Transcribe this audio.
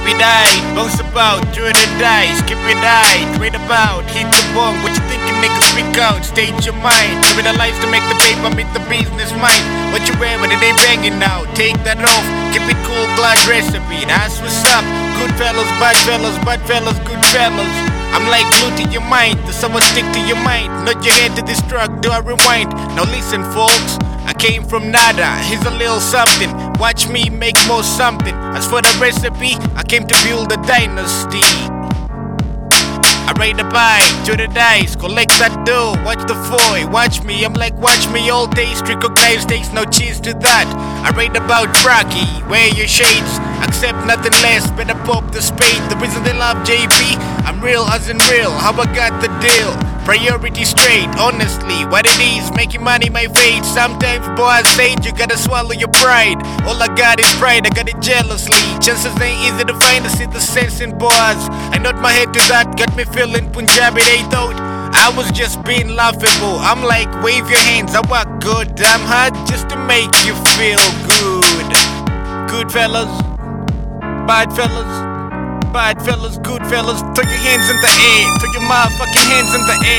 it high, bounce about, throw the dice, keep it high, trade about, hit the bong. What you thinking, nigga? Speak out, state your mind. Give it a life to make the paper, meet the business mind. What you wear, but it ain't banging now. Take that off, keep it cool, glad recipe. That's what's up. Good fellas, bad fellas, good fellas. I'm like glue to your mind, the someone stick to your mind. Nod your head to this drug, do I rewind? Now listen, folks. I came from nada, here's a little something. Watch me make more something. As for the recipe, I came to build a dynasty. I ride the bike, throw the dice, collect that dough. Watch the foy, watch me, I'm like watch me all day. Recognize takes no cheese to that. I write about Rocky, wear your shades, accept nothing less, better pop the spade. The reason they love JP, I'm real as in real, how I got the deal. Priority straight, honestly, what it is, making money my fate. Sometimes, boy, I say it, you gotta swallow your pride. All I got is pride, I got it jealously. Chances ain't easy to find, I see the sense in boys. I nod my head to that, got me feeling Punjabi. They thought I was just being laughable. I'm like, wave your hands, I work good, I'm hard just to make you feel good. Good fellas, bad fellas, good fellas. Throw your hands in the air, throw your motherfucking hands in the air.